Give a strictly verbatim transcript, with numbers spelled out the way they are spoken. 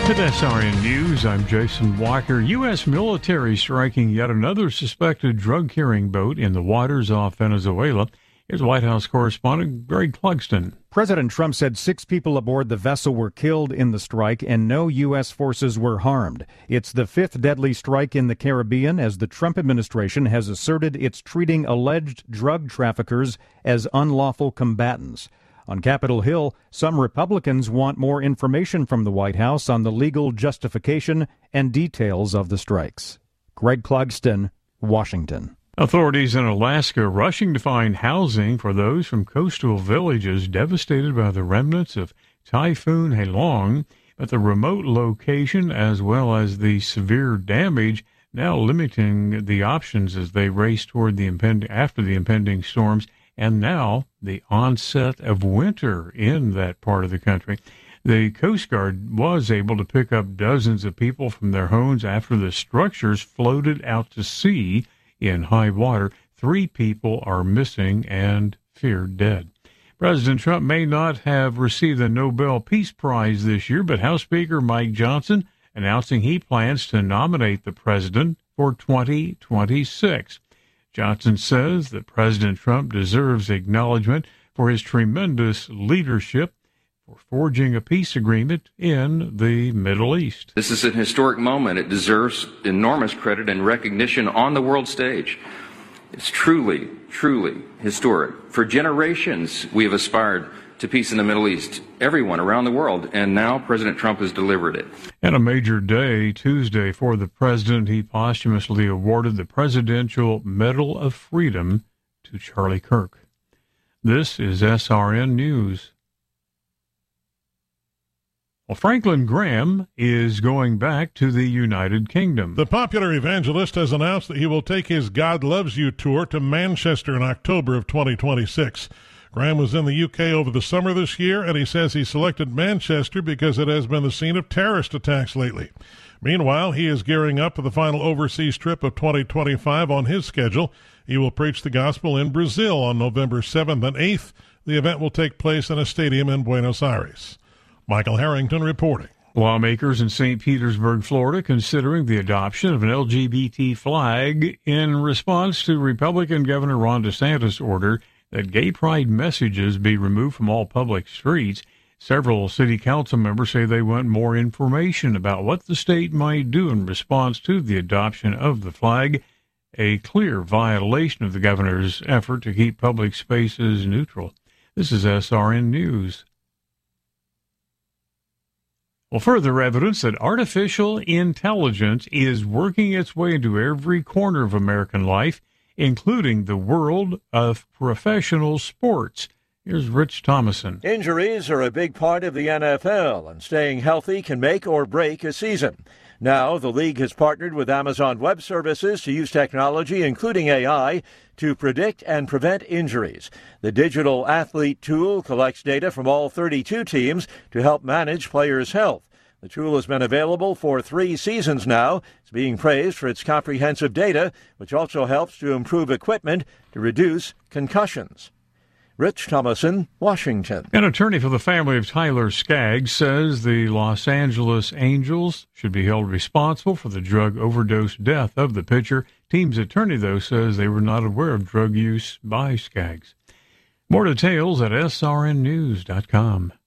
With S R N News, I'm Jason Walker. U S military striking yet another suspected drug-carrying boat in the waters off Venezuela. Here's White House correspondent Greg Clugston. President Trump said six people aboard the vessel were killed in the strike and no U S forces were harmed. It's the fifth deadly strike in the Caribbean as the Trump administration has asserted it's treating alleged drug traffickers as unlawful combatants. On Capitol Hill, some Republicans want more information from the White House on the legal justification and details of the strikes. Greg Clugston, Washington. Authorities in Alaska rushing to find housing for those from coastal villages devastated by the remnants of Typhoon Halong, but the remote location as well as the severe damage now limiting the options as they race toward the impending after the impending storms and now the onset of winter in that part of the country. The Coast Guard was able to pick up dozens of people from their homes after the structures floated out to sea in high water. Three people are missing and feared dead. President Trump may not have received the Nobel Peace Prize this year, but House Speaker Mike Johnson announcing he plans to nominate the president for twenty twenty-six. Johnson says that President Trump deserves acknowledgement for his tremendous leadership for forging a peace agreement in the Middle East. This is an historic moment. It deserves enormous credit and recognition on the world stage. It's truly, truly historic. For generations, we have aspired to peace in the Middle East, everyone around the world, and now President Trump has delivered it. And a major day Tuesday for the president. He posthumously awarded the Presidential Medal of Freedom to Charlie Kirk. This is S R N News. Well, Franklin Graham is going back to the United Kingdom. The popular evangelist has announced that he will take his God Loves You tour to Manchester in October of twenty twenty-six. Graham was in the U K over the summer this year, and he says he selected Manchester because it has been the scene of terrorist attacks lately. Meanwhile, he is gearing up for the final overseas trip of twenty twenty-five on his schedule. He will preach the gospel in Brazil on November seventh and eighth. The event will take place in a stadium in Buenos Aires. Michael Harrington reporting. Lawmakers in Saint Petersburg, Florida, considering the adoption of an L G B T flag in response to Republican Governor Ron DeSantis' order that gay pride messages be removed from all public streets. Several city council members say they want more information about what the state might do in response to the adoption of the flag, a clear violation of the governor's effort to keep public spaces neutral. This is S R N News. Well, further evidence that artificial intelligence is working its way into every corner of American life, including the world of professional sports. Here's Rich Thomason. Injuries are a big part of the N F L, and staying healthy can make or break a season. Now, the league has partnered with Amazon Web Services to use technology, including A I, to predict and prevent injuries. The digital athlete tool collects data from all thirty-two teams to help manage players' health. The tool has been available for three seasons now. It's being praised for its comprehensive data, which also helps to improve equipment to reduce concussions. Rich Thomason, Washington. An attorney for the family of Tyler Skaggs says the Los Angeles Angels should be held responsible for the drug overdose death of the pitcher. Team's attorney, though, says they were not aware of drug use by Skaggs. More details at S R N news dot com.